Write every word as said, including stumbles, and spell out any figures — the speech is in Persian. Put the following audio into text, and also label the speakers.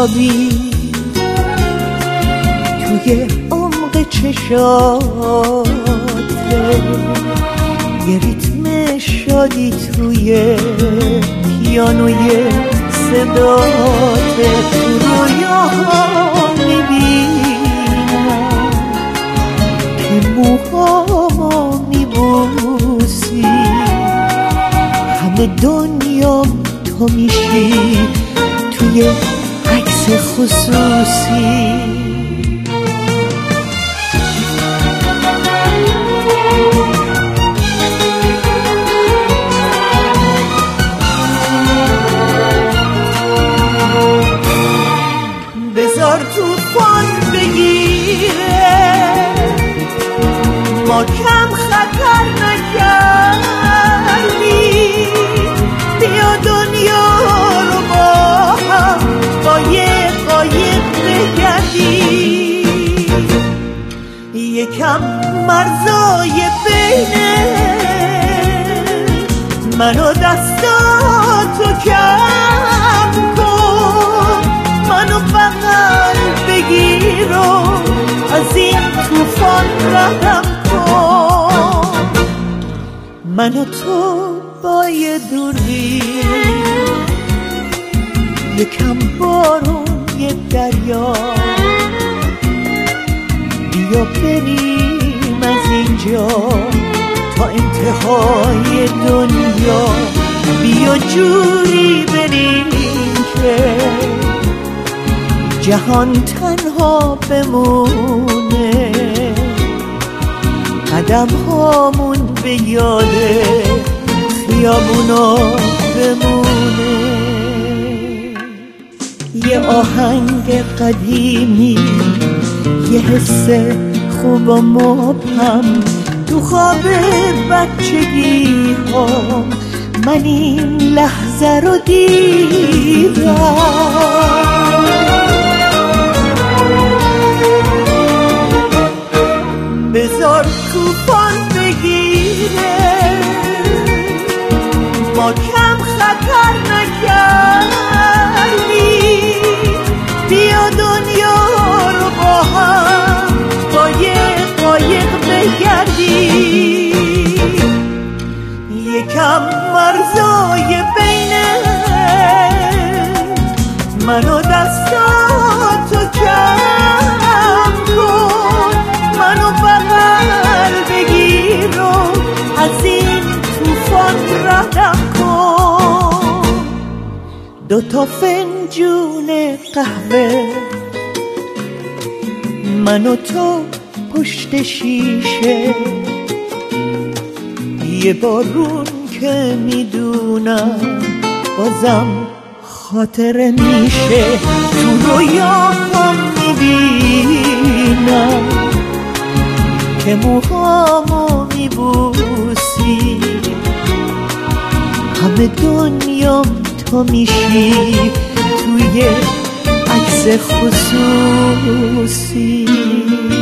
Speaker 1: میخوابی توی عمق چشاته، یه ریتم شادی توی پیانوی صداته. تو رویاها میبینم که موهامو میبوسی، همه دنیام تو میشی توی عکس خصوصی. بذار توفان بگیره، ما کم خطر نکردیم، بیا دنیا رو با هم با یه قایق بگردیم. یکم مرزای بینه من و دستاتو کم کن، منو بغل بگیر و از این توفان ردم کن. من و تو با یه دوربین، یکم بارون یه دریا، بیا بریم از اینجا تا انتهای دنیا. بیا جوری بریم که جهان تنها بمونه، قدم هامون به یاد خیابونا بمونه. یه آهنگ قدیمی، یه حس خوب و مبهم، تو خواب بچگی هم من این لحظه رو دیدم. بذار توفان بگیره، ما کم خطر نکردیم، بیا دنیا رو با هم با یه قایق بگردیم. یکم مرزای بینه من و دستاتو کم کن، منو بغل بگیر و از این توفان ردم کن. دوتا فنجون قهوه من و تو پشت شیشه، یه بارون که میدونم بازم خاطره میشه. تو رویاهم میبینم که موهامو میبوسی، همه دنیام تو میشی توی عکس خصوصی.